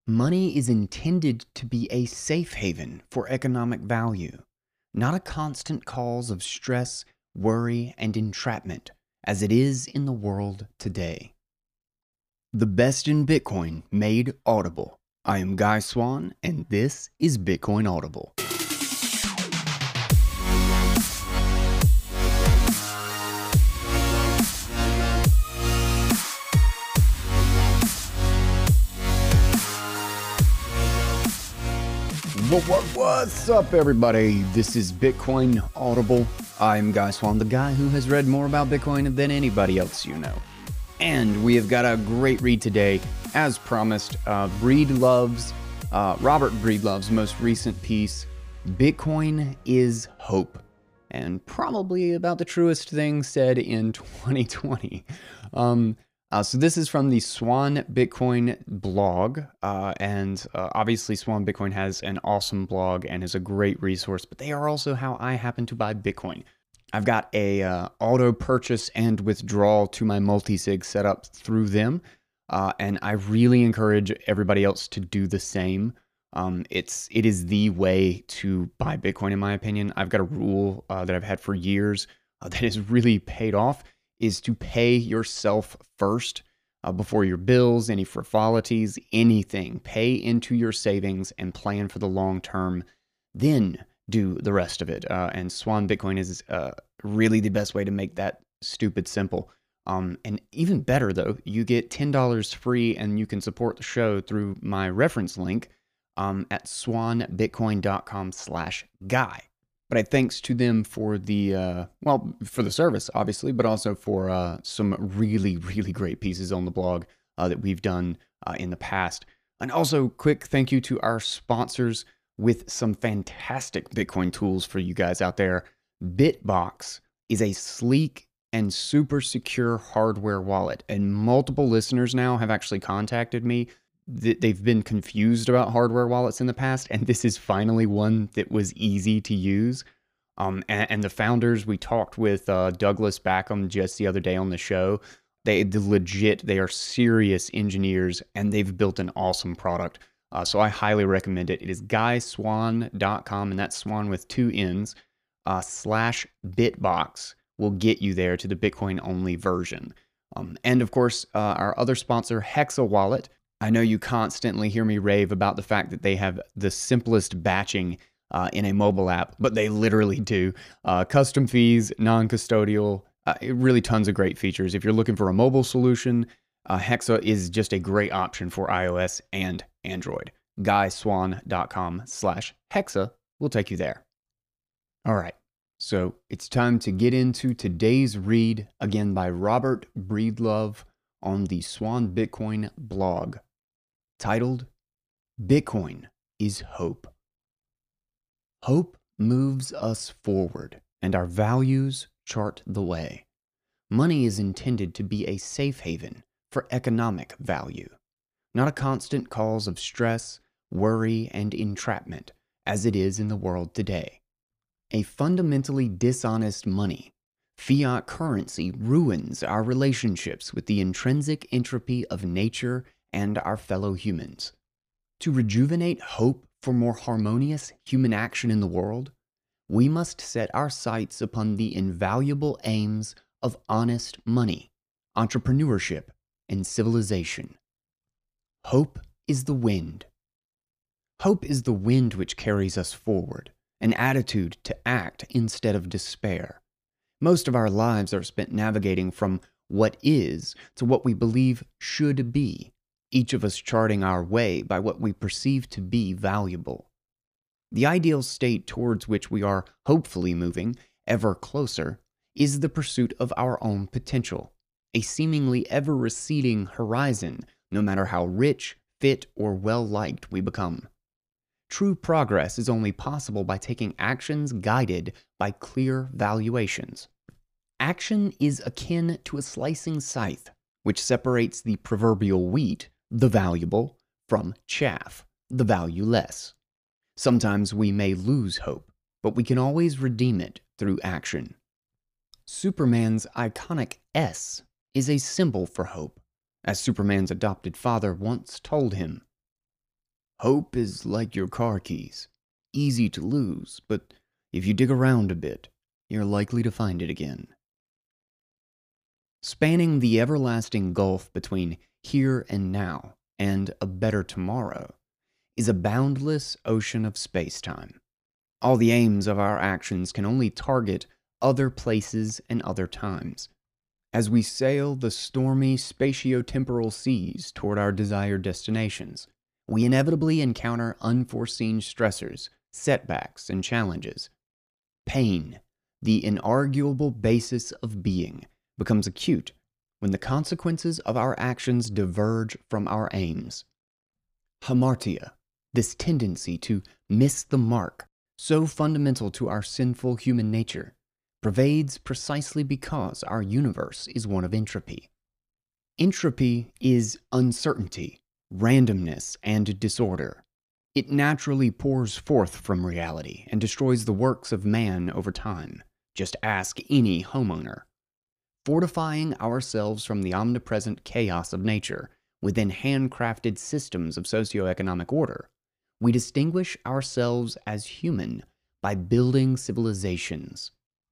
Money is intended to be a safe haven for economic value, not a constant cause of stress, worry, and entrapment, as it is in the world today. The best in Bitcoin made audible. I am Guy Swan, and this is Bitcoin Audible. What's up, everybody? This is Bitcoin Audible. I'm Guy Swan, the guy who has read more about Bitcoin than anybody else you know. And we have got a great read today, as promised. Robert Breedlove's most recent piece, Bitcoin is Hope, and probably about the truest thing said in 2020. So this is from the Swan Bitcoin blog, and obviously Swan Bitcoin has an awesome blog and is a great resource, but they are also how I happen to buy Bitcoin. I've got a auto purchase and withdrawal to my multi-sig set up through them, and I really encourage everybody else to do the same. It is the way to buy Bitcoin, in my opinion. I've got a rule that I've had for years that has really paid off, is to pay yourself first before your bills, any frivolities, anything. Pay into your savings and plan for the long term, then do the rest of it. And Swan Bitcoin is really the best way to make that stupid simple. And even better, though, you get $10 free and you can support the show through my reference link at swanbitcoin.com/guy. But I thanks to them for the, for the service, obviously, but also for some really, really great pieces on the blog that we've done in the past. And also, quick thank you to our sponsors with some fantastic Bitcoin tools for you guys out there. Bitbox is a sleek and super secure hardware wallet, and multiple listeners now have actually contacted me. They've been confused about hardware wallets in the past, and this is finally one that was easy to use. And the founders, we talked with Douglas Backham just the other day on the show. They are serious engineers, and they've built an awesome product. So I highly recommend it. It is guyswan.com, and that's Swan with two N's, /Bitbox will get you there to the Bitcoin-only version. And of course, our other sponsor, Hexa Wallet. I know you constantly hear me rave about the fact that they have the simplest batching in a mobile app, but they literally do. Custom fees, non-custodial, really tons of great features. If you're looking for a mobile solution, Hexa is just a great option for iOS and Android. guyswan.com/Hexa will take you there. All right, so it's time to get into today's read, again by Robert Breedlove on the Swan Bitcoin blog, titled, Bitcoin is Hope. Hope moves us forward, and our values chart the way. Money is intended to be a safe haven for economic value, not a constant cause of stress, worry, and entrapment, as it is in the world today. A fundamentally dishonest money, fiat currency, ruins our relationships with the intrinsic entropy of nature and our fellow humans. To rejuvenate hope for more harmonious human action in the world, we must set our sights upon the invaluable aims of honest money, entrepreneurship, and civilization. Hope is the wind. Hope is the wind which carries us forward, an attitude to act instead of despair. Most of our lives are spent navigating from what is to what we believe should be, each of us charting our way by what we perceive to be valuable. The ideal state towards which we are hopefully moving ever closer is the pursuit of our own potential, a seemingly ever-receding horizon, no matter how rich, fit, or well-liked we become. True progress is only possible by taking actions guided by clear valuations. Action is akin to a slicing scythe, which separates the proverbial wheat, the valuable, from chaff, the valueless. Sometimes we may lose hope, but we can always redeem it through action. Superman's iconic S is a symbol for hope, as Superman's adopted father once told him. Hope is like your car keys. Easy to lose, but if you dig around a bit, you're likely to find it again. Spanning the everlasting gulf between here and now and a better tomorrow is a boundless ocean of space-time. All the aims of our actions can only target other places and other times. As we sail the stormy spatio-temporal seas toward our desired destinations, we inevitably encounter unforeseen stressors, setbacks, and challenges. Pain, the inarguable basis of being, becomes acute when the consequences of our actions diverge from our aims. Hamartia, this tendency to miss the mark, so fundamental to our sinful human nature, pervades precisely because our universe is one of entropy. Entropy is uncertainty, randomness, and disorder. It naturally pours forth from reality and destroys the works of man over time. Just ask any homeowner. Fortifying ourselves from the omnipresent chaos of nature within handcrafted systems of socioeconomic order, we distinguish ourselves as human by building civilizations.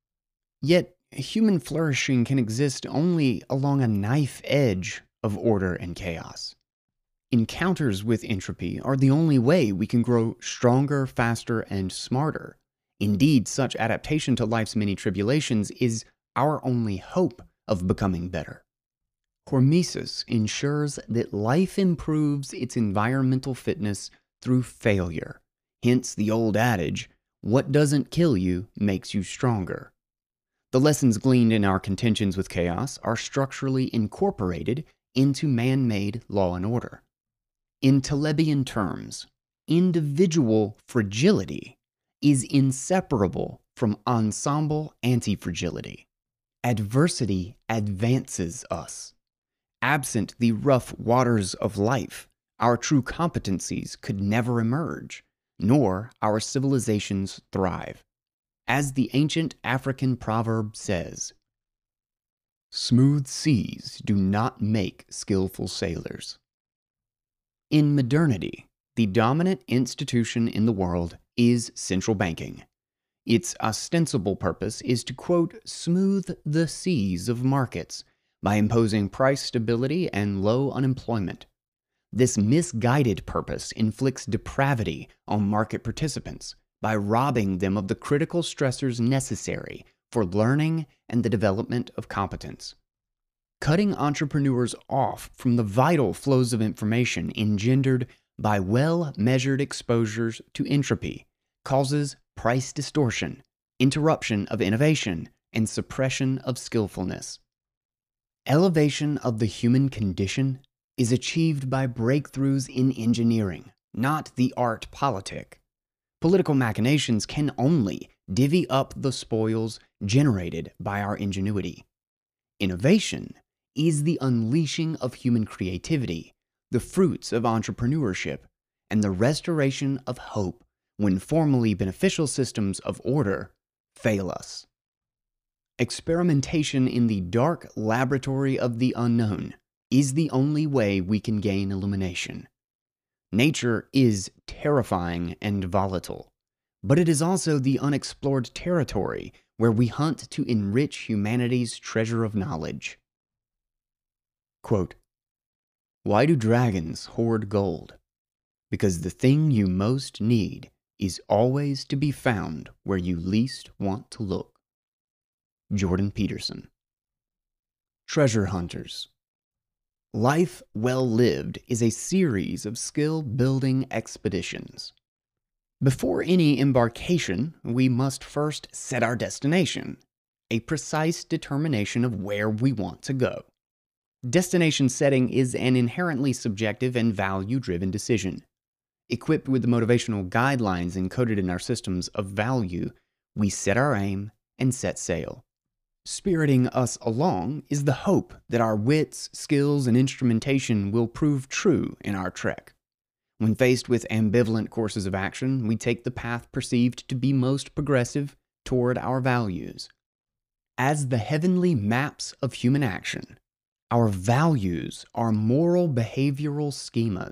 Yet, human flourishing can exist only along a knife edge of order and chaos. Encounters with entropy are the only way we can grow stronger, faster, and smarter. Indeed, such adaptation to life's many tribulations is our only hope of becoming better. Hormesis ensures that life improves its environmental fitness through failure. Hence the old adage, what doesn't kill you makes you stronger. The lessons gleaned in our contentions with chaos are structurally incorporated into man-made law and order. In Talebian terms, individual fragility is inseparable from ensemble anti-fragility. Adversity advances us. Absent the rough waters of life, our true competencies could never emerge, nor our civilizations thrive. As the ancient African proverb says, "Smooth seas do not make skillful sailors." In modernity, the dominant institution in the world is central banking. Its ostensible purpose is to, quote, smooth the seas of markets by imposing price stability and low unemployment. This misguided purpose inflicts depravity on market participants by robbing them of the critical stressors necessary for learning and the development of competence. Cutting entrepreneurs off from the vital flows of information engendered by well-measured exposures to entropy causes price distortion, interruption of innovation, and suppression of skillfulness. Elevation of the human condition is achieved by breakthroughs in engineering, not the art politic. Political machinations can only divvy up the spoils generated by our ingenuity. Innovation is the unleashing of human creativity, the fruits of entrepreneurship, and the restoration of hope when formerly beneficial systems of order fail us. Experimentation in the dark laboratory of the unknown is the only way we can gain illumination. Nature is terrifying and volatile, but it is also the unexplored territory where we hunt to enrich humanity's treasure of knowledge. Quote, "Why do dragons hoard gold? Because the thing you most need is always to be found where you least want to look." Jordan Peterson. Treasure hunters. Life well lived is a series of skill-building expeditions. Before any embarkation, we must first set our destination, a precise determination of where we want to go. Destination setting is an inherently subjective and value-driven decision. Equipped with the motivational guidelines encoded in our systems of value, we set our aim and set sail. Spiriting us along is the hope that our wits, skills, and instrumentation will prove true in our trek. When faced with ambivalent courses of action, we take the path perceived to be most progressive toward our values. As the heavenly maps of human action, our values are moral behavioral schemas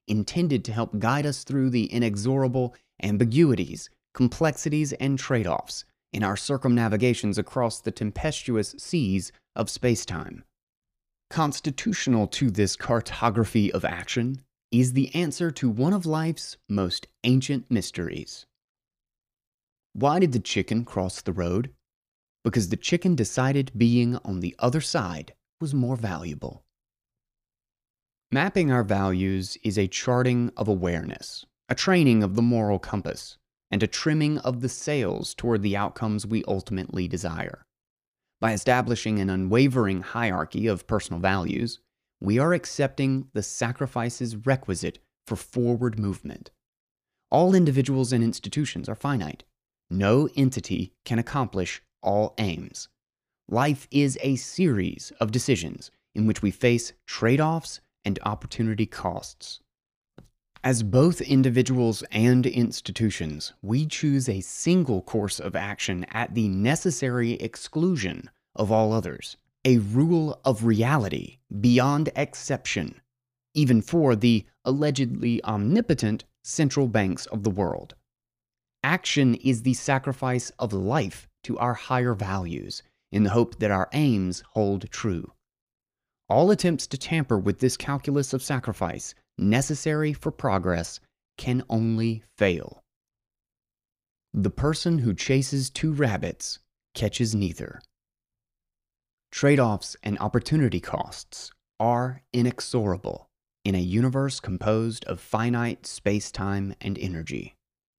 intended to help guide us through the inexorable ambiguities, complexities, and trade-offs in our circumnavigations across the tempestuous seas of spacetime. Constitutional to this cartography of action is the answer to one of life's most ancient mysteries. Why did the chicken cross the road? Because the chicken decided being on the other side was more valuable. Mapping our values is a charting of awareness, a training of the moral compass, and a trimming of the sails toward the outcomes we ultimately desire. By establishing an unwavering hierarchy of personal values, we are accepting the sacrifices requisite for forward movement. All individuals and institutions are finite. No entity can accomplish all aims. Life is a series of decisions in which we face trade-offs and opportunity costs. As both individuals and institutions, we choose a single course of action at the necessary exclusion of all others, a rule of reality beyond exception, even for the allegedly omnipotent central banks of the world. Action is the sacrifice of life to our higher values in the hope that our aims hold true. All attempts to tamper with this calculus of sacrifice necessary for progress can only fail. The person who chases two rabbits catches neither. Trade-offs and opportunity costs are inexorable in a universe composed of finite space-time and energy.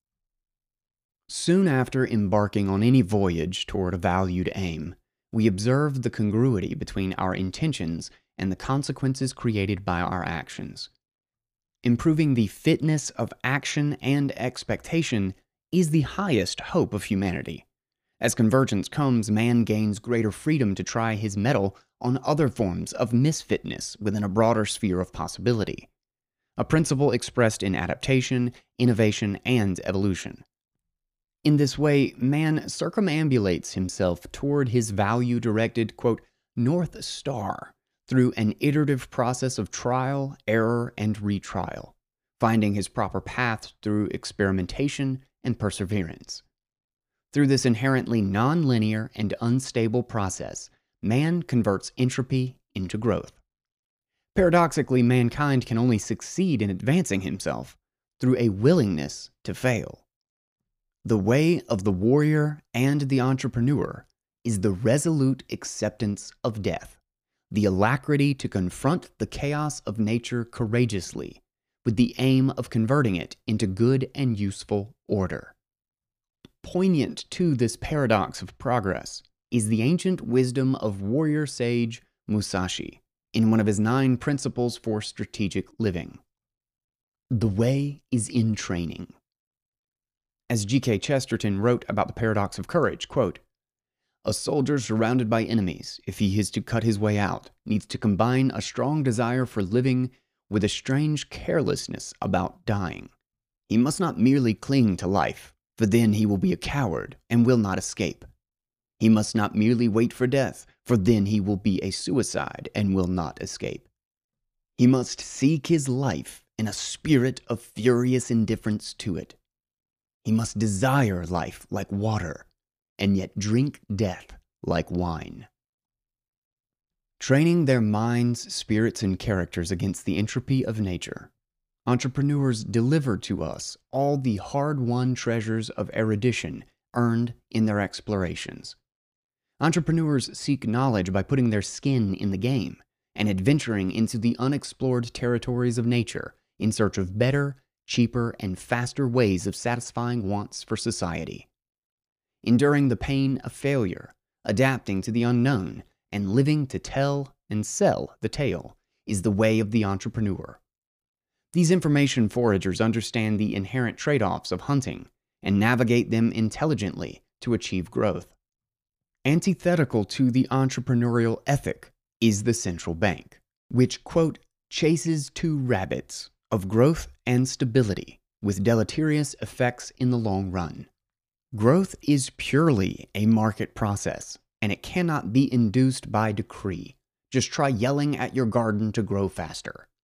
Soon after embarking on any voyage toward a valued aim, we observe the congruity between our intentions and the consequences created by our actions. Improving the fitness of action and expectation is the highest hope of humanity. As convergence comes, man gains greater freedom to try his mettle on other forms of misfitness within a broader sphere of possibility, a principle expressed in adaptation, innovation, and evolution. In this way, man circumambulates himself toward his value-directed, quote, North Star through an iterative process of trial, error, and retrial, finding his proper path through experimentation and perseverance. Through this inherently non-linear and unstable process, man converts entropy into growth. Paradoxically, mankind can only succeed in advancing himself through a willingness to fail. The way of the warrior and the entrepreneur is the resolute acceptance of death, the alacrity to confront the chaos of nature courageously, with the aim of converting it into good and useful order. Poignant to this paradox of progress is the ancient wisdom of warrior sage Musashi in one of his 9 principles for strategic living. The way is in training. As G.K. Chesterton wrote about the paradox of courage, quote, a soldier surrounded by enemies, if he is to cut his way out, needs to combine a strong desire for living with a strange carelessness about dying. He must not merely cling to life, for then he will be a coward and will not escape. He must not merely wait for death, for then he will be a suicide and will not escape. He must seek his life in a spirit of furious indifference to it. He must desire life like water, and yet drink death like wine. Training their minds, spirits, and characters against the entropy of nature, entrepreneurs deliver to us all the hard-won treasures of erudition earned in their explorations. Entrepreneurs seek knowledge by putting their skin in the game and adventuring into the unexplored territories of nature in search of better, cheaper, and faster ways of satisfying wants for society. Enduring the pain of failure, adapting to the unknown, and living to tell and sell the tale is the way of the entrepreneur. These information foragers understand the inherent trade-offs of hunting and navigate them intelligently to achieve growth. Antithetical to the entrepreneurial ethic is the central bank, which, quote, chases two rabbits of growth and stability with deleterious effects in the long run. Growth is purely a market process, and it cannot be induced by decree. Just try yelling at your garden to grow faster.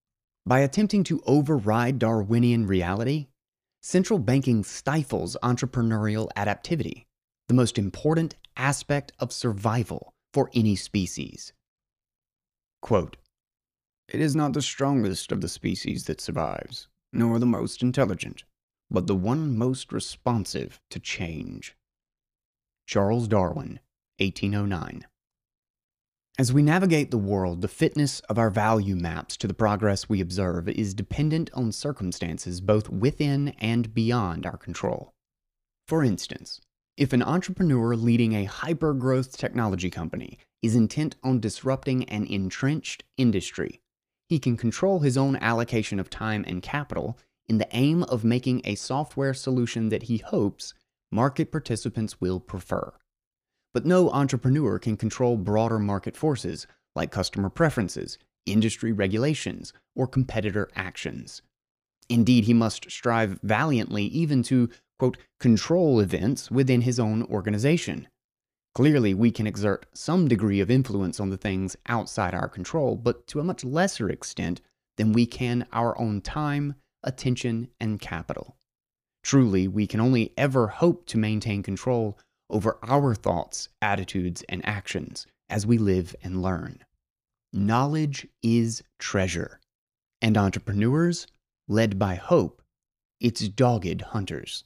By attempting to override Darwinian reality, central banking stifles entrepreneurial adaptivity, the most important aspect of survival for any species. Quote, "It is not the strongest of the species that survives, nor the most intelligent, but the one most responsive to change." Charles Darwin, 1809. As we navigate the world, the fitness of our value maps to the progress we observe is dependent on circumstances both within and beyond our control. For instance, if an entrepreneur leading a hyper-growth technology company is intent on disrupting an entrenched industry, he can control his own allocation of time and capital in the aim of making a software solution that he hopes market participants will prefer. But no entrepreneur can control broader market forces like customer preferences, industry regulations, or competitor actions. Indeed, he must strive valiantly even to, quote, control events within his own organization. Clearly, we can exert some degree of influence on the things outside our control, but to a much lesser extent than we can our own time, attention, and capital. Truly, we can only ever hope to maintain control over our thoughts, attitudes, and actions as we live and learn. Knowledge is treasure, and entrepreneurs, led by hope, its dogged hunters.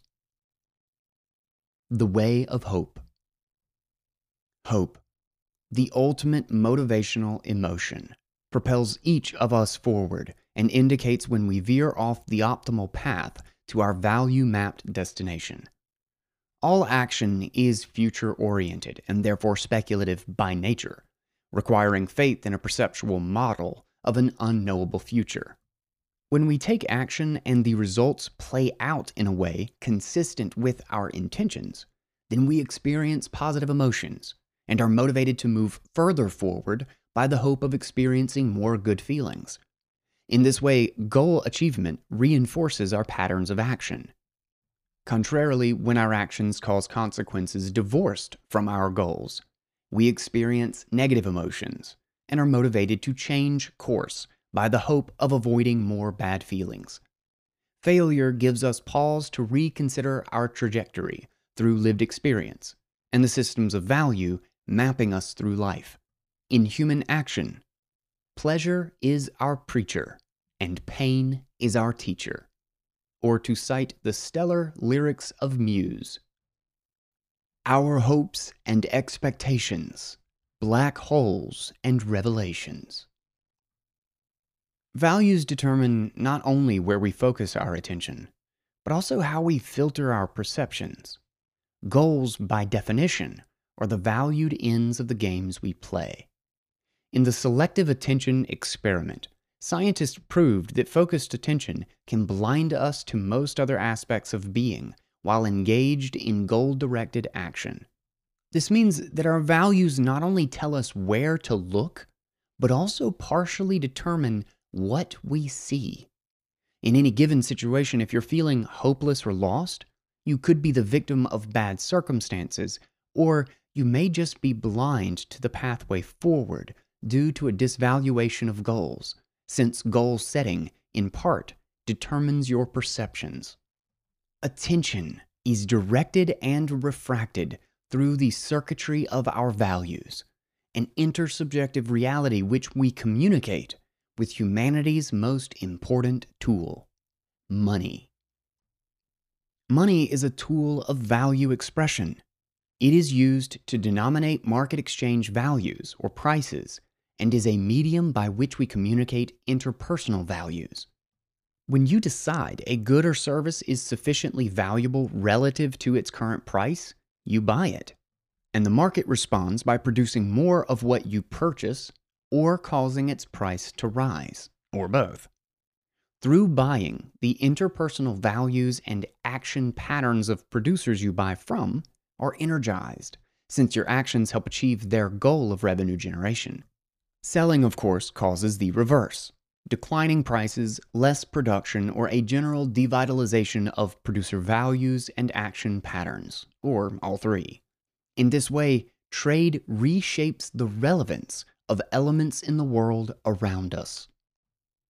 The Way of Hope. Hope, the ultimate motivational emotion, propels each of us forward and indicates when we veer off the optimal path to our value-mapped destination. All action is future-oriented and therefore speculative by nature, requiring faith in a perceptual model of an unknowable future. When we take action and the results play out in a way consistent with our intentions, then we experience positive emotions and are motivated to move further forward by the hope of experiencing more good feelings. In this way, goal achievement reinforces our patterns of action. Contrarily, when our actions cause consequences divorced from our goals, we experience negative emotions and are motivated to change course by the hope of avoiding more bad feelings. Failure gives us pause to reconsider our trajectory through lived experience and the systems of value mapping us through life. In human action, pleasure is our preacher and pain is our teacher. Or to cite the stellar lyrics of Muse, "Our hopes and expectations, black holes and revelations." Values determine not only where we focus our attention, but also how we filter our perceptions. Goals, by definition, are the valued ends of the games we play. In the selective attention experiment, scientists proved that focused attention can blind us to most other aspects of being while engaged in goal-directed action. This means that our values not only tell us where to look, but also partially determine what we see. In any given situation, if you're feeling hopeless or lost, you could be the victim of bad circumstances, or you may just be blind to the pathway forward due to a disvaluation of goals, since goal setting, in part, determines your perceptions. Attention is directed and refracted through the circuitry of our values, an intersubjective reality which we communicate with humanity's most important tool, money. Money is a tool of value expression. It is used to denominate market exchange values or prices and is a medium by which we communicate interpersonal values. When you decide a good or service is sufficiently valuable relative to its current price, you buy it. And the market responds by producing more of what you purchase or causing its price to rise, or both. Through buying, the interpersonal values and action patterns of producers you buy from are energized, since your actions help achieve their goal of revenue generation. Selling, of course, causes the reverse: declining prices, less production, or a general devitalization of producer values and action patterns, or all three. In this way, trade reshapes the relevance of elements in the world around us.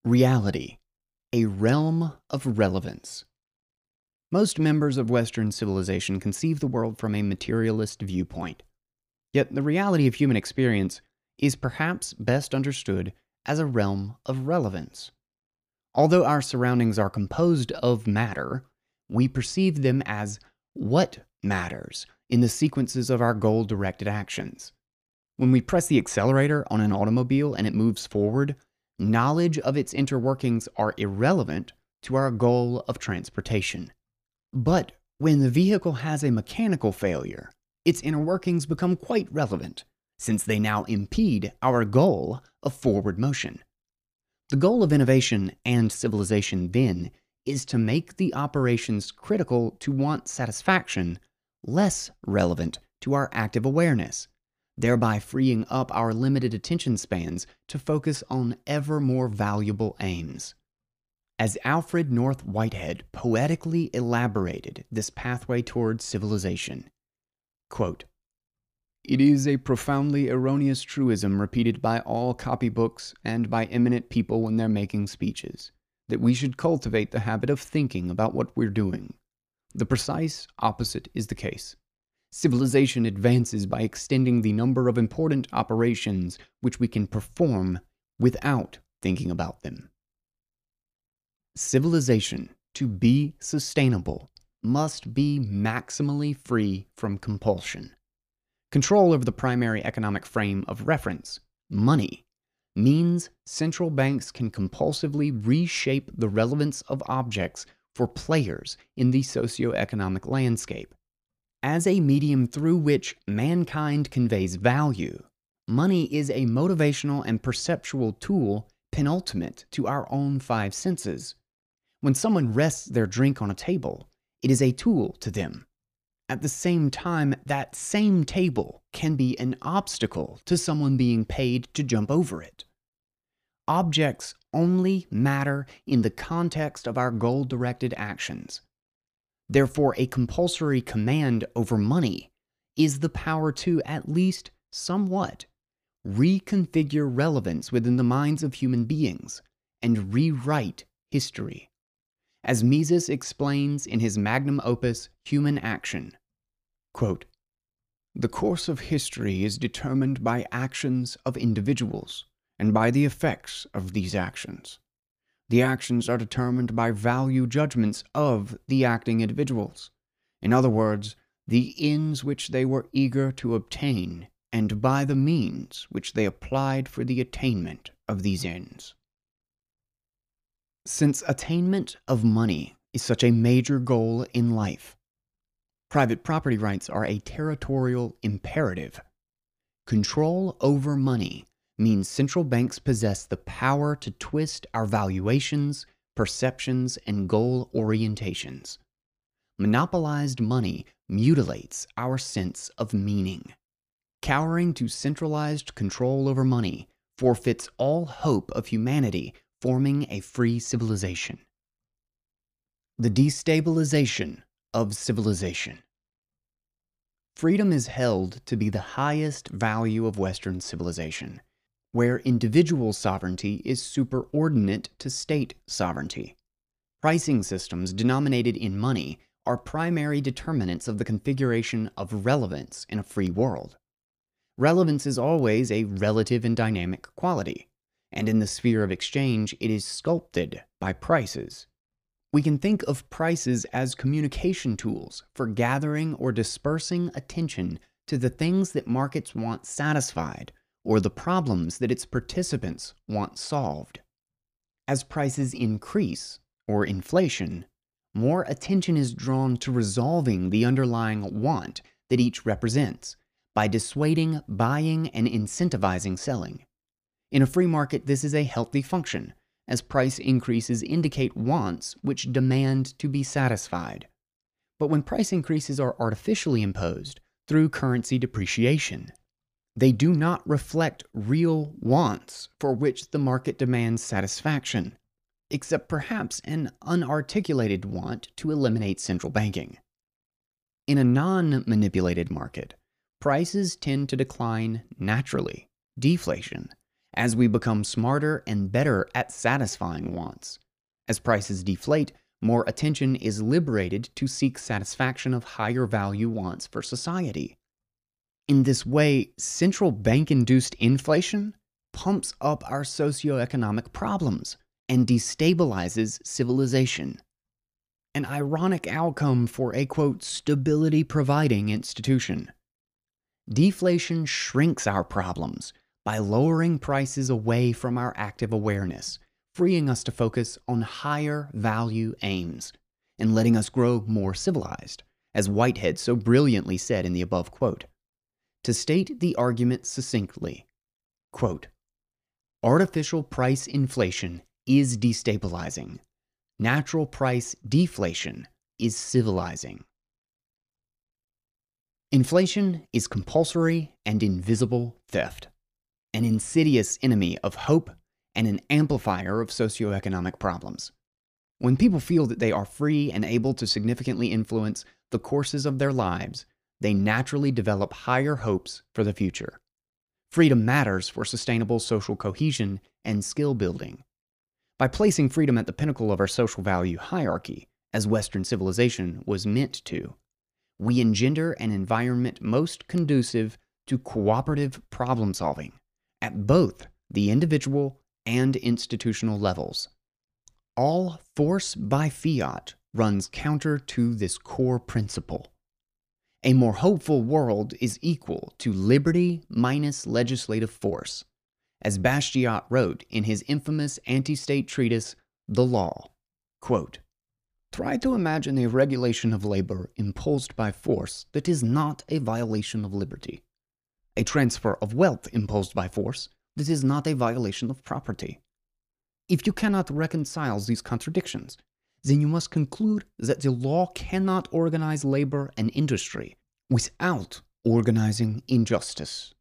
Reality, a realm of relevance. Most members of Western civilization conceive the world from a materialist viewpoint. Yet the reality of human experience is perhaps best understood as a realm of relevance. Although our surroundings are composed of matter, we perceive them as what matters in the sequences of our goal-directed actions. When we press the accelerator on an automobile and it moves forward, knowledge of its interworkings are irrelevant to our goal of transportation. But when the vehicle has a mechanical failure, its inner workings become quite relevant, since they now impede our goal of forward motion. The goal of innovation and civilization, then, is to make the operations critical to want satisfaction less relevant to our active awareness, thereby freeing up our limited attention spans to focus on ever more valuable aims. As Alfred North Whitehead poetically elaborated this pathway towards civilization, quote, "It is a profoundly erroneous truism repeated by all copybooks and by eminent people when they're making speeches, that we should cultivate the habit of thinking about what we're doing. The precise opposite is the case. Civilization advances by extending the number of important operations which we can perform without thinking about them." Civilization, to be sustainable, must be maximally free from compulsion. Control over the primary economic frame of reference, money, means central banks can compulsively reshape the relevance of objects for players in the socio-economic landscape. As a medium through which mankind conveys value, money is a motivational and perceptual tool penultimate to our own five senses. When someone rests their drink on a table, it is a tool to them. At the same time, that same table can be an obstacle to someone being paid to jump over it. Objects only matter in the context of our goal-directed actions. Therefore, a compulsory command over money is the power to, at least somewhat, reconfigure relevance within the minds of human beings and rewrite history. As Mises explains in his magnum opus, Human Action, quote, "The course of history is determined by actions of individuals and by the effects of these actions. The actions are determined by value judgments of the acting individuals. In other words, the ends which they were eager to obtain, and by the means which they applied for the attainment of these ends." Since attainment of money is such a major goal in life, private property rights are a territorial imperative. Control over money means central banks possess the power to twist our valuations, perceptions, and goal orientations. Monopolized money mutilates our sense of meaning. Cowering to centralized control over money forfeits all hope of humanity forming a free civilization. The destabilization of civilization. Freedom is held to be the highest value of Western civilization, where individual sovereignty is superordinate to state sovereignty. Pricing systems denominated in money are primary determinants of the configuration of relevance in a free world. Relevance is always a relative and dynamic quality, and in the sphere of exchange, it is sculpted by prices. We can think of prices as communication tools for gathering or dispersing attention to the things that markets want satisfied or the problems that its participants want solved. As prices increase, or inflation, more attention is drawn to resolving the underlying want that each represents by dissuading buying and incentivizing selling. In a free market, this is a healthy function, as price increases indicate wants which demand to be satisfied. But when price increases are artificially imposed through currency depreciation, they do not reflect real wants for which the market demands satisfaction, except perhaps an unarticulated want to eliminate central banking. In a non-manipulated market, prices tend to decline naturally, deflation, as we become smarter and better at satisfying wants. As prices deflate, more attention is liberated to seek satisfaction of higher value wants for society. In this way, central bank-induced inflation pumps up our socioeconomic problems and destabilizes civilization. An ironic outcome for a, quote, stability-providing institution. Deflation shrinks our problems by lowering prices away from our active awareness, freeing us to focus on higher value aims, and letting us grow more civilized, as Whitehead so brilliantly said in the above quote. To state the argument succinctly, quote, artificial price inflation is destabilizing. Natural price deflation is civilizing. Inflation is compulsory and invisible theft, an insidious enemy of hope and an amplifier of socioeconomic problems. When people feel that they are free and able to significantly influence the courses of their lives, they naturally develop higher hopes for the future. Freedom matters for sustainable social cohesion and skill building. By placing freedom at the pinnacle of our social value hierarchy, as Western civilization was meant to, we engender an environment most conducive to cooperative problem solving at both the individual and institutional levels. All force by fiat runs counter to this core principle. A more hopeful world is equal to liberty minus legislative force, as Bastiat wrote in his infamous anti-state treatise, The Law. Quote, try to imagine a regulation of labor imposed by force that is not a violation of liberty. A transfer of wealth imposed by force that is not a violation of property. If you cannot reconcile these contradictions, then you must conclude that the law cannot organize labor and industry without organizing injustice.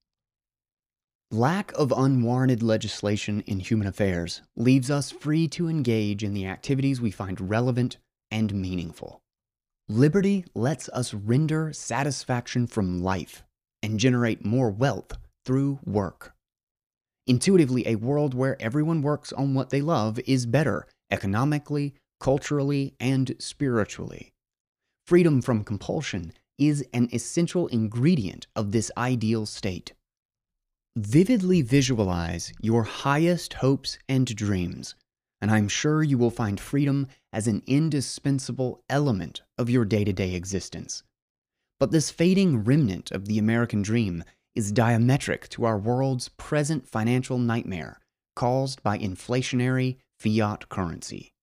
Lack of unwarranted legislation in human affairs leaves us free to engage in the activities we find relevant and meaningful. Liberty lets us render satisfaction from life and generate more wealth through work. Intuitively, a world where everyone works on what they love is better economically, culturally, and spiritually. Freedom from compulsion is an essential ingredient of this ideal state. Vividly visualize your highest hopes and dreams, and I'm sure you will find freedom as an indispensable element of your day-to-day existence. But this fading remnant of the American dream is diametric to our world's present financial nightmare caused by inflationary fiat currency.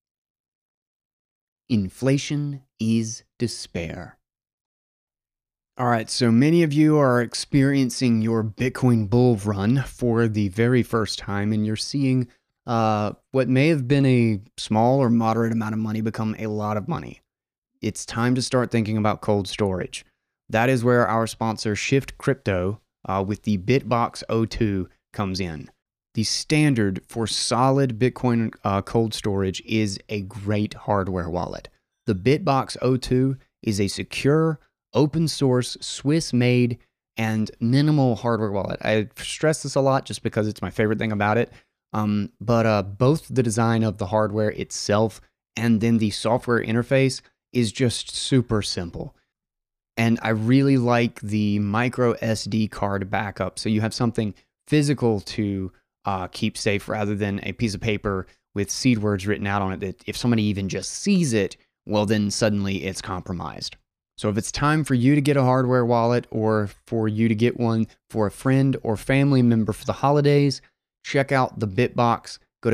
Inflation is despair. All right, so many of you are experiencing your Bitcoin bull run for the very first time, and you're seeing what may have been a small or moderate amount of money become a lot of money. It's time to start thinking about cold storage. That is where our sponsor Shift Crypto with the BitBox O2 comes in. The standard for solid Bitcoin cold storage is a great hardware wallet. The BitBox O2 is a secure, open source, Swiss-made, and minimal hardware wallet. I stress this a lot just because it's my favorite thing about it. But both the design of the hardware itself and then the software interface is just super simple. And I really like the micro SD card backup. So you have something physical to keep safe rather than a piece of paper with seed words written out on it that if somebody even just sees it, well, then suddenly it's compromised. So if it's time for you to get a hardware wallet or for you to get one for a friend or family member for the holidays, check out the BitBox. Go to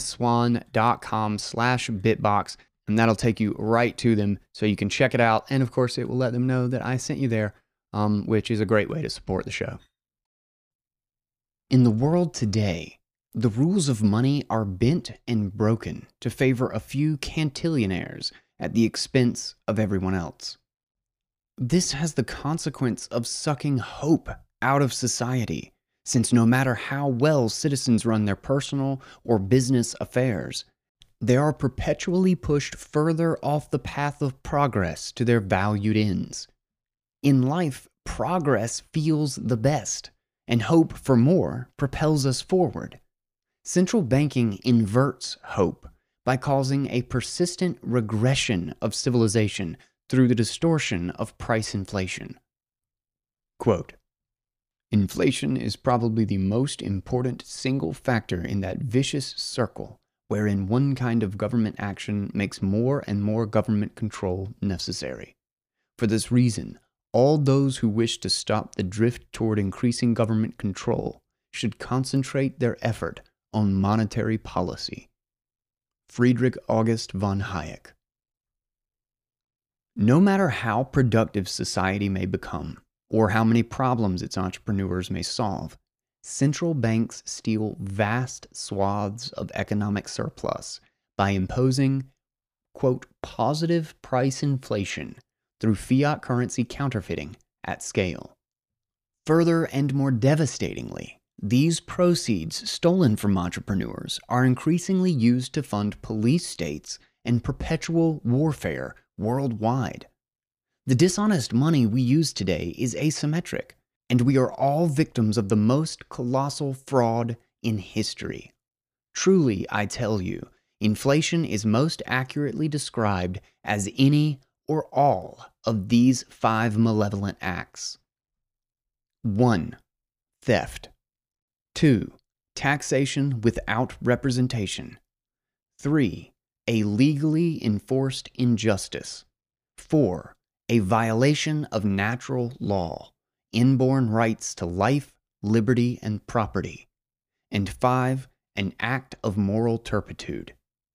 guyswan.com/BitBox. And that'll take you right to them so you can check it out. And of course, it will let them know that I sent you there, which is a great way to support the show. In the world today, the rules of money are bent and broken to favor a few cantillionaires at the expense of everyone else. This has the consequence of sucking hope out of society, since no matter how well citizens run their personal or business affairs, they are perpetually pushed further off the path of progress to their valued ends. In life, progress feels the best, and hope for more propels us forward. Central banking inverts hope by causing a persistent regression of civilization through the distortion of price inflation. Quote, inflation is probably the most important single factor in that vicious circle wherein one kind of government action makes more and more government control necessary. For this reason, all those who wish to stop the drift toward increasing government control should concentrate their effort on monetary policy. Friedrich August von Hayek. No matter how productive society may become, or how many problems its entrepreneurs may solve, central banks steal vast swaths of economic surplus by imposing, quote, positive price inflation through fiat currency counterfeiting at scale. Further and more devastatingly, these proceeds stolen from entrepreneurs are increasingly used to fund police states and perpetual warfare worldwide. The dishonest money we use today is asymmetric, and we are all victims of the most colossal fraud in history. Truly, I tell you, inflation is most accurately described as any or all of these 5 malevolent acts. 1. Theft. 2. Taxation without representation. 3. A legally enforced injustice. 4. A violation of natural law, inborn rights to life, liberty, and property. And 5. An act of moral turpitude.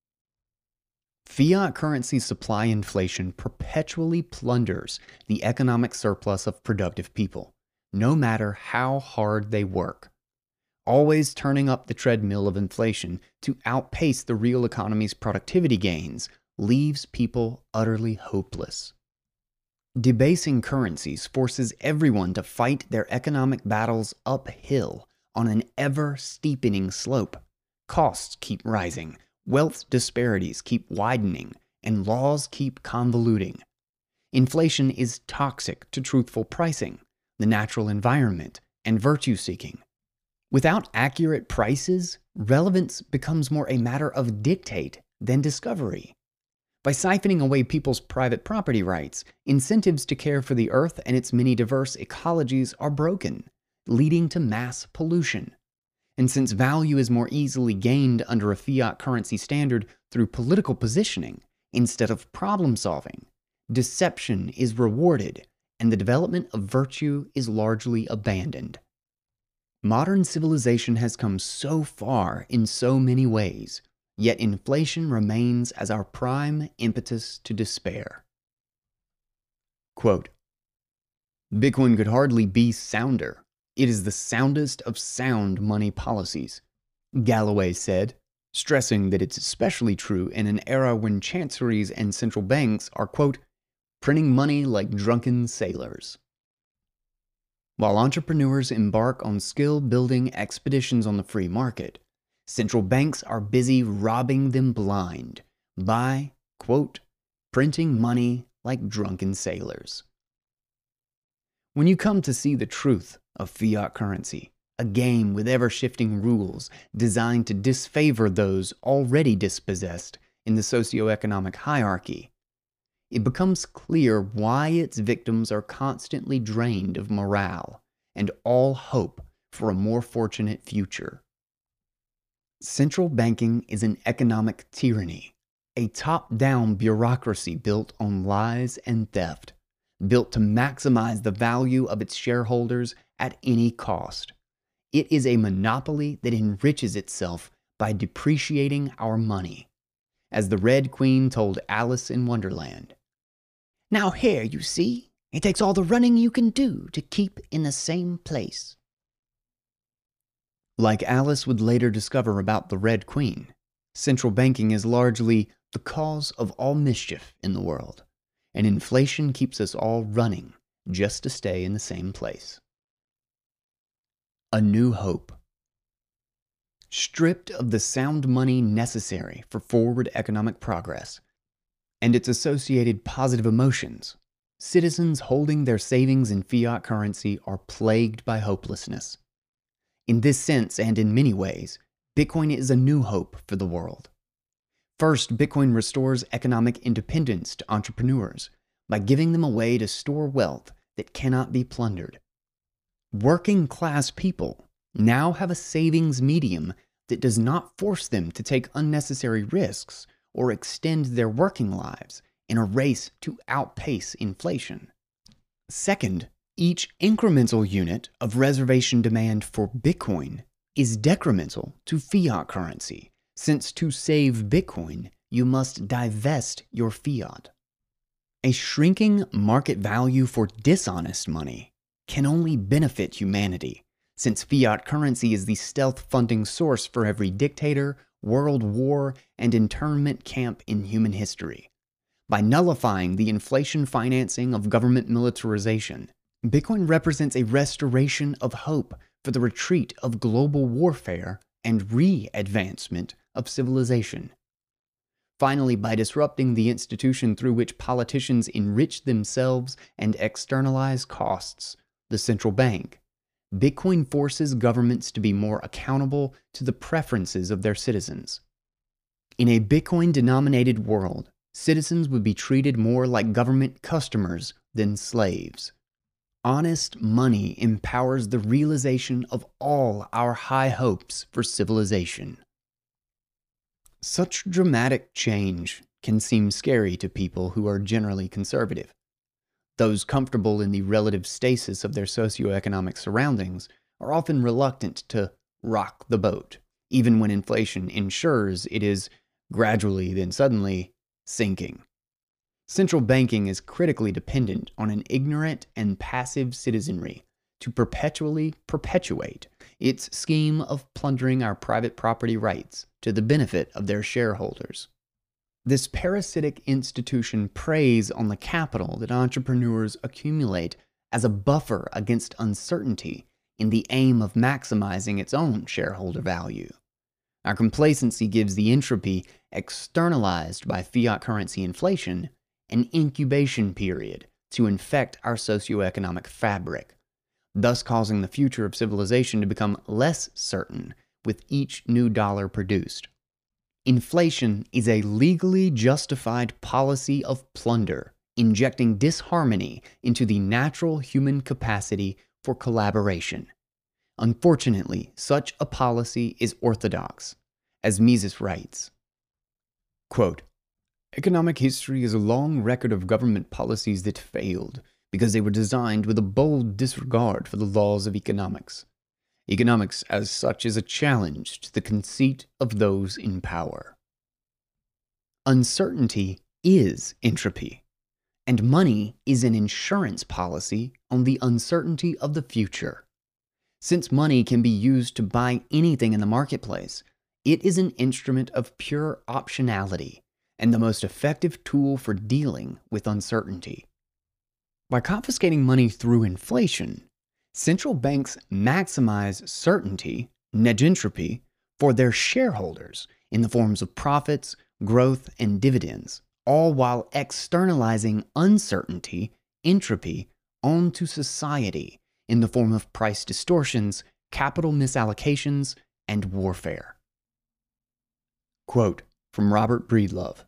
Fiat currency supply inflation perpetually plunders the economic surplus of productive people, no matter how hard they work, always turning up the treadmill of inflation to outpace the real economy's productivity gains leaves people utterly hopeless. Debasing currencies forces everyone to fight their economic battles uphill on an ever-steepening slope. Costs keep rising, wealth disparities keep widening, and laws keep convoluting. Inflation is toxic to truthful pricing, the natural environment, and virtue-seeking. Without accurate prices, relevance becomes more a matter of dictate than discovery. By siphoning away people's private property rights, incentives to care for the earth and its many diverse ecologies are broken, leading to mass pollution. And since value is more easily gained under a fiat currency standard through political positioning instead of problem solving, deception is rewarded and the development of virtue is largely abandoned. Modern civilization has come so far in so many ways, yet inflation remains as our prime impetus to despair. Quote, Bitcoin could hardly be sounder. It is the soundest of sound money policies, Galloway said, stressing that it's especially true in an era when chanceries and central banks are, quote, printing money like drunken sailors. While entrepreneurs embark on skill-building expeditions on the free market, central banks are busy robbing them blind by, quote, printing money like drunken sailors. When you come to see the truth of fiat currency, a game with ever-shifting rules designed to disfavor those already dispossessed in the socioeconomic hierarchy, it becomes clear why its victims are constantly drained of morale and all hope for a more fortunate future. Central banking is an economic tyranny, a top-down bureaucracy built on lies and theft, built to maximize the value of its shareholders at any cost. It is a monopoly that enriches itself by depreciating our money. As the Red Queen told Alice in Wonderland, "Now here, you see, it takes all the running you can do to keep in the same place." Like Alice would later discover about the Red Queen, central banking is largely the cause of all mischief in the world, and inflation keeps us all running just to stay in the same place. A New Hope. Stripped of the sound money necessary for forward economic progress and its associated positive emotions, citizens holding their savings in fiat currency are plagued by hopelessness. In this sense, and in many ways, Bitcoin is a new hope for the world. First, Bitcoin restores economic independence to entrepreneurs by giving them a way to store wealth that cannot be plundered. Working class people now have a savings medium that does not force them to take unnecessary risks or extend their working lives in a race to outpace inflation. Second, each incremental unit of reservation demand for Bitcoin is decremental to fiat currency, since to save Bitcoin, you must divest your fiat. A shrinking market value for dishonest money can only benefit humanity, since fiat currency is the stealth funding source for every dictator, world war, and internment camp in human history. By nullifying the inflation financing of government militarization, Bitcoin represents a restoration of hope for the retreat of global warfare and re-advancement of civilization. Finally, by disrupting the institution through which politicians enrich themselves and externalize costs, the central bank, Bitcoin forces governments to be more accountable to the preferences of their citizens. In a Bitcoin-denominated world, citizens would be treated more like government customers than slaves. Honest money empowers the realization of all our high hopes for civilization. Such dramatic change can seem scary to people who are generally conservative. Those comfortable in the relative stasis of their socioeconomic surroundings are often reluctant to rock the boat, even when inflation ensures it is gradually, then suddenly, sinking. Central banking is critically dependent on an ignorant and passive citizenry to perpetually perpetuate its scheme of plundering our private property rights to the benefit of their shareholders. This parasitic institution preys on the capital that entrepreneurs accumulate as a buffer against uncertainty in the aim of maximizing its own shareholder value. Our complacency gives the entropy externalized by fiat currency inflation an incubation period to infect our socioeconomic fabric, thus causing the future of civilization to become less certain with each new dollar produced. Inflation is a legally justified policy of plunder, injecting disharmony into the natural human capacity for collaboration. Unfortunately, such a policy is orthodox, as Mises writes, quote, "Economic history is a long record of government policies that failed because they were designed with a bold disregard for the laws of economics. Economics as such is a challenge to the conceit of those in power." Uncertainty is entropy, and money is an insurance policy on the uncertainty of the future. Since money can be used to buy anything in the marketplace, it is an instrument of pure optionality and the most effective tool for dealing with uncertainty. By confiscating money through inflation, central banks maximize certainty, negentropy, for their shareholders in the forms of profits, growth, and dividends, all while externalizing uncertainty, entropy, onto society in the form of price distortions, capital misallocations, and warfare. Quote from Robert Breedlove,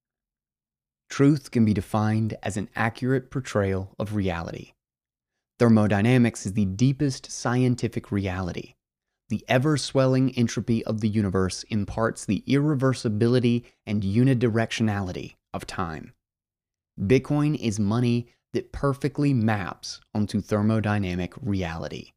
"Truth can be defined as an accurate portrayal of reality. Thermodynamics is the deepest scientific reality. The ever-swelling entropy of the universe imparts the irreversibility and unidirectionality of time. Bitcoin is money that perfectly maps onto thermodynamic reality."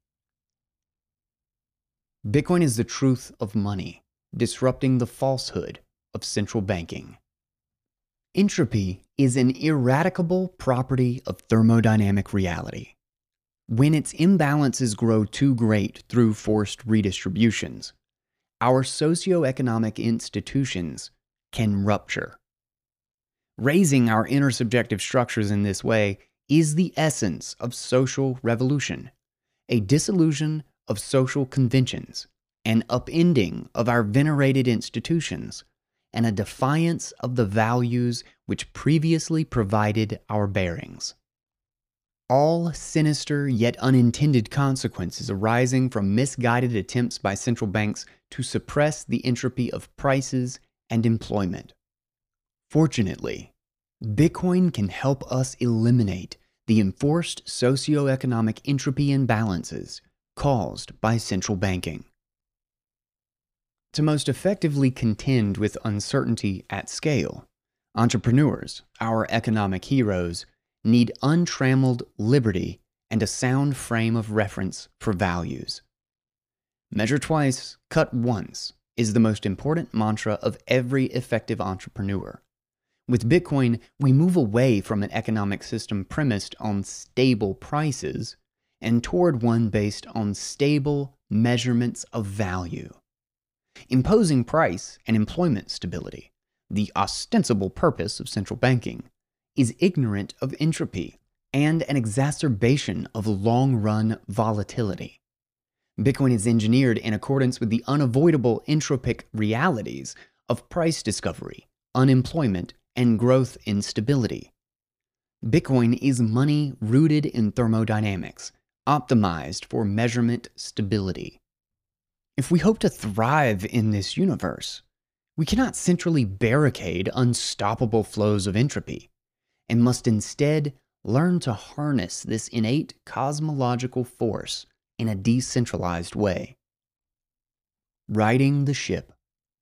Bitcoin is the truth of money, disrupting the falsehood of central banking. Entropy is an ineradicable property of thermodynamic reality. When its imbalances grow too great through forced redistributions, our socioeconomic institutions can rupture. Raising our intersubjective structures in this way is the essence of social revolution, a dissolution of social conventions, an upending of our venerated institutions, and a defiance of the values which previously provided our bearings. All sinister yet unintended consequences arising from misguided attempts by central banks to suppress the entropy of prices and employment. Fortunately, Bitcoin can help us eliminate the enforced socioeconomic entropy imbalances caused by central banking. To most effectively contend with uncertainty at scale, entrepreneurs, our economic heroes, need untrammeled liberty and a sound frame of reference for values. Measure twice, cut once is the most important mantra of every effective entrepreneur. With Bitcoin, we move away from an economic system premised on stable prices and toward one based on stable measurements of value. Imposing price and employment stability, the ostensible purpose of central banking, is ignorant of entropy and an exacerbation of long-run volatility. Bitcoin is engineered in accordance with the unavoidable entropic realities of price discovery, unemployment, and growth instability. Bitcoin is money rooted in thermodynamics, optimized for measurement stability. If we hope to thrive in this universe, we cannot centrally barricade unstoppable flows of entropy, and must instead learn to harness this innate cosmological force in a decentralized way. Riding the ship.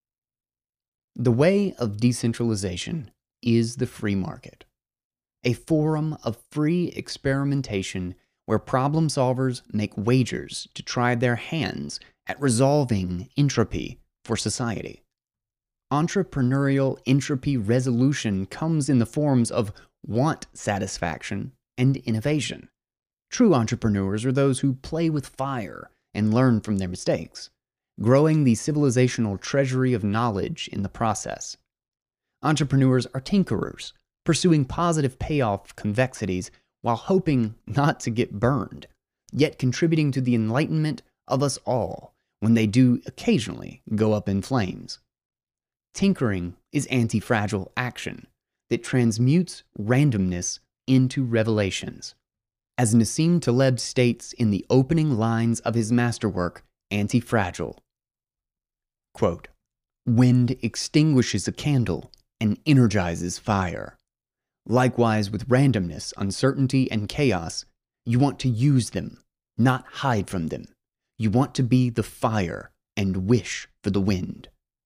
The way of decentralization is the free market, a forum of free experimentation where problem solvers make wagers to try their hands at resolving entropy for society. Entrepreneurial entropy resolution comes in the forms of want satisfaction and innovation. True entrepreneurs are those who play with fire and learn from their mistakes, growing the civilizational treasury of knowledge in the process. Entrepreneurs are tinkerers, pursuing positive payoff convexities while hoping not to get burned, yet contributing to the enlightenment of us all when they do occasionally go up in flames. Tinkering is anti-fragile action that transmutes randomness into revelations. As Nassim Taleb states in the opening lines of his masterwork, Anti-Fragile, quote, "Wind extinguishes a candle and energizes fire. Likewise with randomness, uncertainty, and chaos, you want to use them, not hide from them. You want to be the fire and wish for the wind."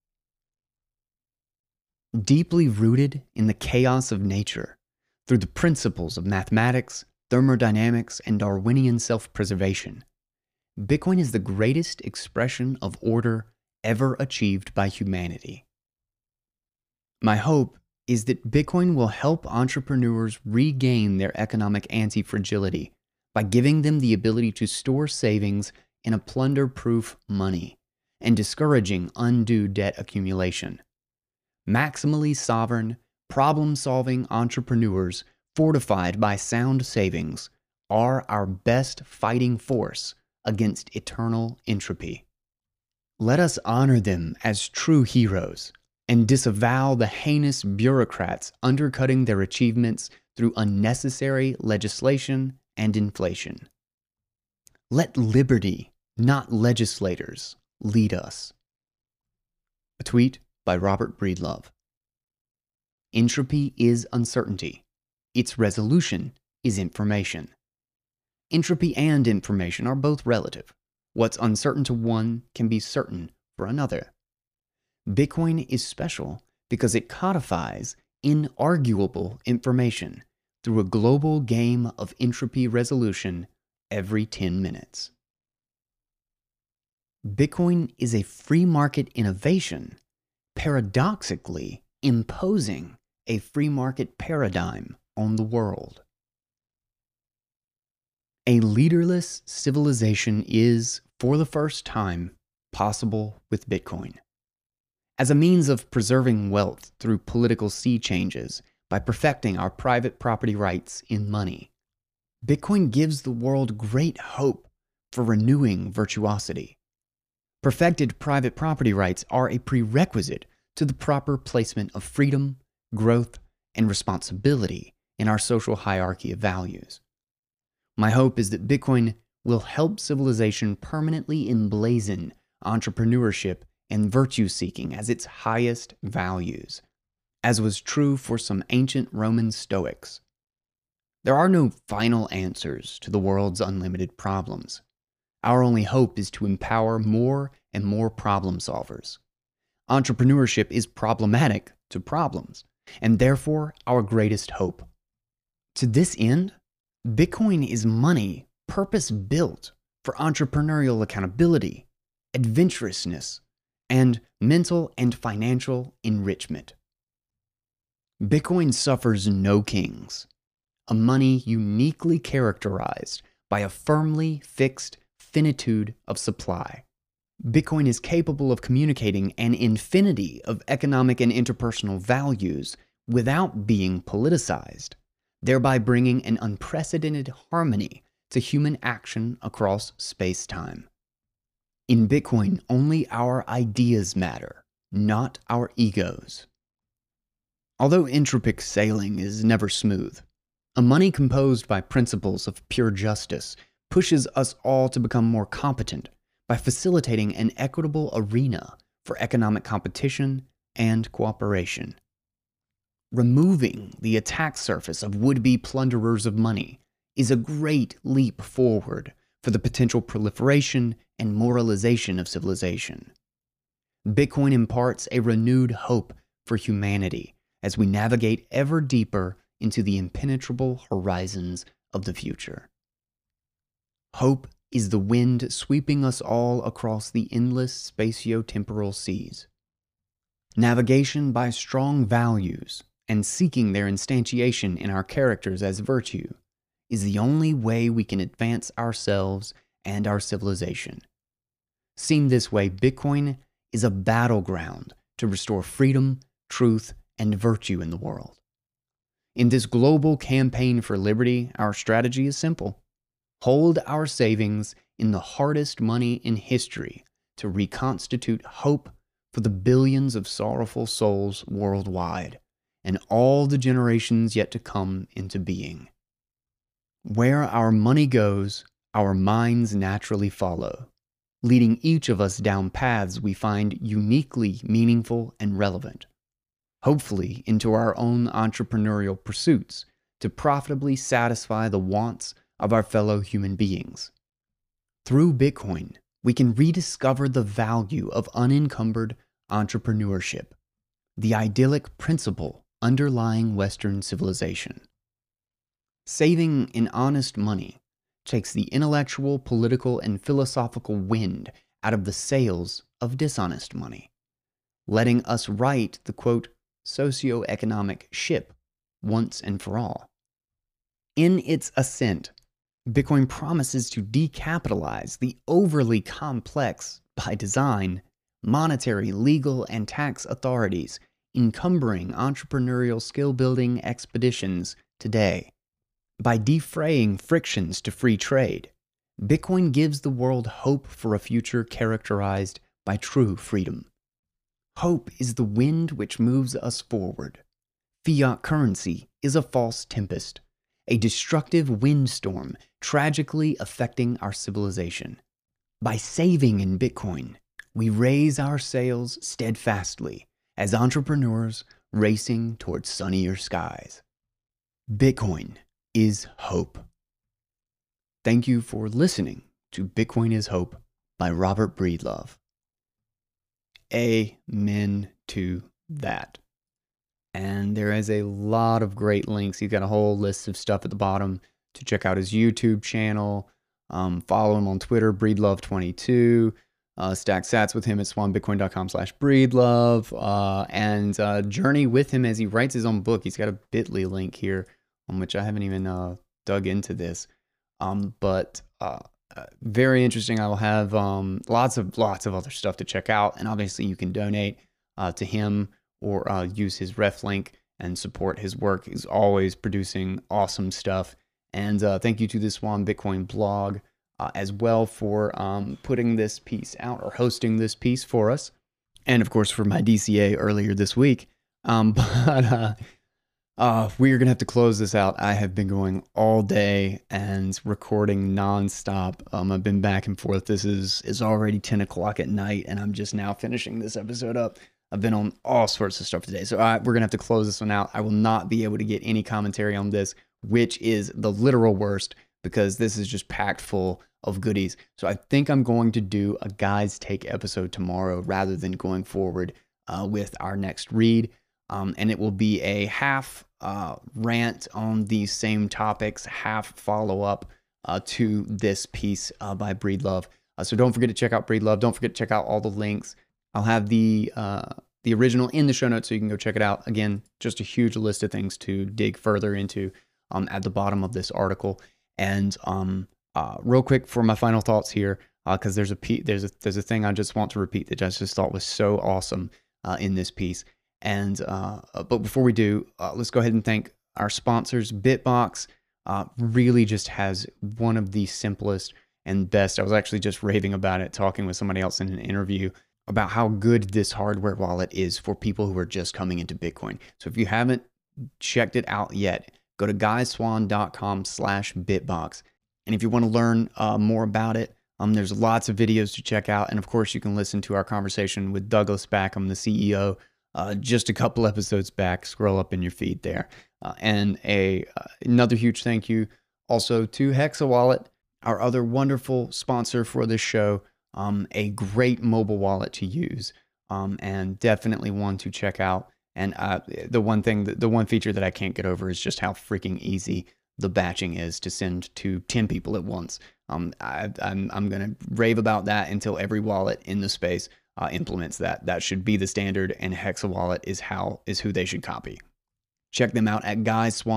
Deeply rooted in the chaos of nature, through the principles of mathematics, thermodynamics, and Darwinian self-preservation, Bitcoin is the greatest expression of order ever achieved by humanity. My hope is that Bitcoin will help entrepreneurs regain their economic anti-fragility by giving them the ability to store savings in a plunder-proof money and discouraging undue debt accumulation. Maximally sovereign, problem-solving entrepreneurs fortified by sound savings are our best fighting force against eternal entropy. Let us honor them as true heroes and disavow the heinous bureaucrats undercutting their achievements through unnecessary legislation and inflation. Let liberty, not legislators, lead us. A tweet by Robert Breedlove. Entropy is uncertainty. Its resolution is information. Entropy and information are both relative. What's uncertain to one can be certain for another. Bitcoin is special because it codifies inarguable information through a global game of entropy resolution every 10 minutes. Bitcoin is a free market innovation, paradoxically imposing a free market paradigm on the world. A leaderless civilization is, for the first time, possible with Bitcoin. As a means of preserving wealth through political sea changes by perfecting our private property rights in money, Bitcoin gives the world great hope for renewing virtuosity. Perfected private property rights are a prerequisite to the proper placement of freedom, growth, and responsibility in our social hierarchy of values. My hope is that Bitcoin will help civilization permanently emblazon entrepreneurship and virtue seeking as its highest values, as was true for some ancient Roman Stoics. There are no final answers to the world's unlimited problems. Our only hope is to empower more and more problem solvers. Entrepreneurship is problematic to problems, and therefore our greatest hope. To this end, Bitcoin is money purpose-built for entrepreneurial accountability, adventurousness, and mental and financial enrichment. Bitcoin suffers no kings, a money uniquely characterized by a firmly fixed finitude of supply. Bitcoin is capable of communicating an infinity of economic and interpersonal values without being politicized, thereby bringing an unprecedented harmony to human action across space-time. In Bitcoin, only our ideas matter, not our egos. Although entropic sailing is never smooth, a money composed by principles of pure justice pushes us all to become more competent by facilitating an equitable arena for economic competition and cooperation. Removing the attack surface of would-be plunderers of money is a great leap forward for the potential proliferation and moralization of civilization. Bitcoin imparts a renewed hope for humanity as we navigate ever deeper into the impenetrable horizons of the future. Hope is the wind sweeping us all across the endless spatio-temporal seas. Navigation by strong values and seeking their instantiation in our characters as virtue is the only way we can advance ourselves and our civilization. Seen this way, Bitcoin is a battleground to restore freedom, truth, and virtue in the world. In this global campaign for liberty, our strategy is simple. Hold our savings in the hardest money in history to reconstitute hope for the billions of sorrowful souls worldwide and all the generations yet to come into being. Where our money goes, our minds naturally follow, leading each of us down paths we find uniquely meaningful and relevant, hopefully into our own entrepreneurial pursuits to profitably satisfy the wants of our fellow human beings. Through Bitcoin, we can rediscover the value of unencumbered entrepreneurship, the idyllic principle underlying Western civilization. Saving in honest money takes the intellectual, political, and philosophical wind out of the sails of dishonest money, letting us right the, quote, socio-economic ship once and for all. In its ascent, Bitcoin promises to decapitalize the overly complex, by design, monetary, legal, and tax authorities encumbering entrepreneurial skill-building expeditions today. By defraying frictions to free trade, Bitcoin gives the world hope for a future characterized by true freedom. Hope is the wind which moves us forward. Fiat currency is a false tempest, a destructive windstorm tragically affecting our civilization. By saving in Bitcoin, we raise our sails steadfastly as entrepreneurs racing towards sunnier skies. Bitcoin is hope. Thank you for listening to Bitcoin is Hope by Robert Breedlove. Amen to that. And there is a lot of great links. He's got a whole list of stuff at the bottom to check out his YouTube channel. Follow him on Twitter, Breedlove22. Stack sats with him at swanbitcoin.com/Breedlove. And journey with him as he writes his own book. He's got a bit.ly link here on which I haven't even dug into this. But very interesting. I will have lots of other stuff to check out. And obviously you can donate to him or use his ref link and support his work. He's always producing awesome stuff. And thank you to the Swan Bitcoin blog as well for putting this piece out or hosting this piece for us. And of course for my DCA earlier this week. We're gonna have to close this out. I have been going all day and recording nonstop. I've been back and forth. This is already 10 o'clock at night, and I'm just now finishing this episode up. I've been on all sorts of stuff today, so we're gonna have to close this one out. I will not be able to get any commentary on this, which is the literal worst, because this is just packed full of goodies. So I think I'm going to do a guys take episode tomorrow rather than going forward with our next read. And it will be a half rant on these same topics, half follow up to this piece by Breedlove. So don't forget to check out Breedlove. Don't forget to check out all the links. I'll have the original in the show notes so you can go check it out. Again, just a huge list of things to dig further into at the bottom of this article. And real quick for my final thoughts here, because there's a thing I just want to repeat that I just thought was so awesome in this piece. And but before we do, let's go ahead and thank our sponsors. Bitbox really just has one of the simplest and best. I was actually just raving about it, talking with somebody else in an interview about how good this hardware wallet is for people who are just coming into Bitcoin. So if you haven't checked it out yet, go to guyswan.com/bitbox. And if you want to learn more about it, there's lots of videos to check out. And of course, you can listen to our conversation with Douglas Backham, the CEO, just a couple episodes back. Scroll up in your feed there. And another huge thank you also to Hexa Wallet, our other wonderful sponsor for this show. A great mobile wallet to use, and definitely one to check out. And the one feature that I can't get over is just how freaking easy the batching is to send to 10 people at once. I'm gonna rave about that until every wallet in the space implements that. That should be the standard, and Hexa Wallet is who they should copy. Check them out at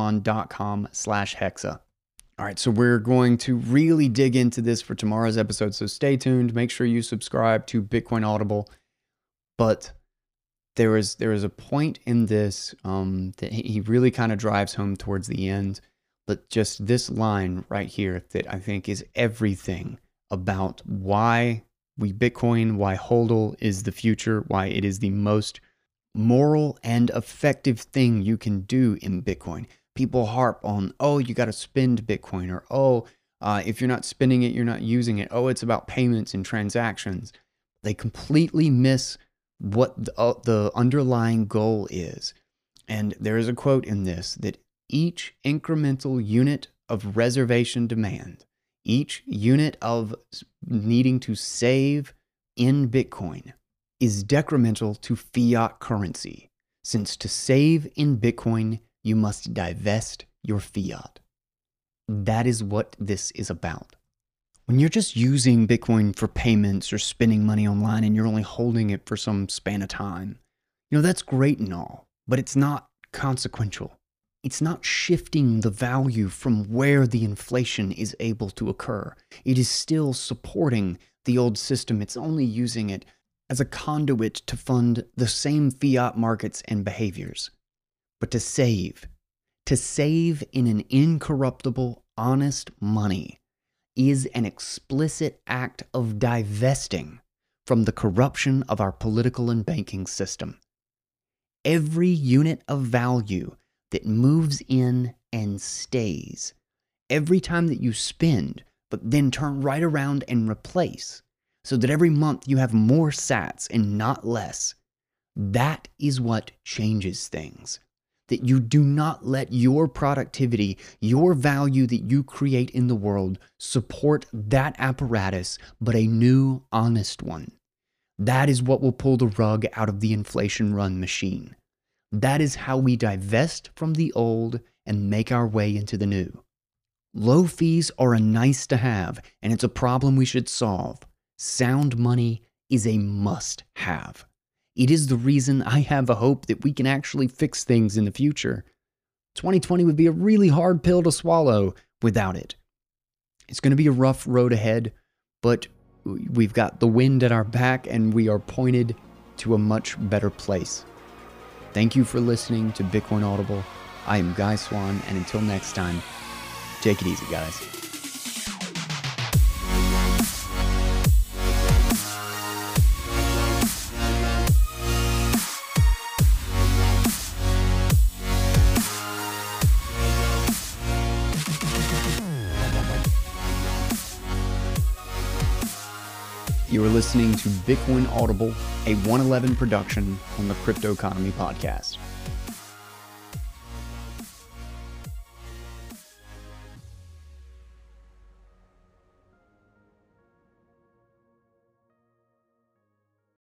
guyswan.com/hexa. All right, so we're going to really dig into this for tomorrow's episode, so stay tuned. Make sure you subscribe to Bitcoin Audible. But there is a point in this that he really kind of drives home towards the end. But just this line right here that I think is everything about why we Bitcoin, why HODL is the future, why it is the most moral and effective thing you can do in Bitcoin. People harp on, oh, you got to spend Bitcoin, or, oh, if you're not spending it, you're not using it. Oh, it's about payments and transactions. They completely miss what the underlying goal is. And there is a quote in this that each incremental unit of reservation demand, each unit of needing to save in Bitcoin is decremental to fiat currency, since to save in Bitcoin, you must divest your fiat. That is what this is about. When you're just using Bitcoin for payments or spending money online and you're only holding it for some span of time, that's great and all, but it's not consequential. It's not shifting the value from where the inflation is able to occur. It is still supporting the old system. It's only using it as a conduit to fund the same fiat markets and behaviors. But to save in an incorruptible, honest money is an explicit act of divesting from the corruption of our political and banking system. Every unit of value that moves in and stays, every time that you spend, but then turn right around and replace, so that every month you have more sats and not less, that is what changes things. That you do not let your productivity, your value that you create in the world, support that apparatus, but a new, honest one. That is what will pull the rug out of the inflation-run machine. That is how we divest from the old and make our way into the new. Low fees are a nice to have, and it's a problem we should solve. Sound money is a must-have. It is the reason I have a hope that we can actually fix things in the future. 2020 would be a really hard pill to swallow without it. It's going to be a rough road ahead, but we've got the wind at our back and we are pointed to a much better place. Thank you for listening to Bitcoin Audible. I am Guy Swan, and until next time, take it easy, guys. You are listening to Bitcoin Audible, a 111 production on the Crypto Economy Podcast.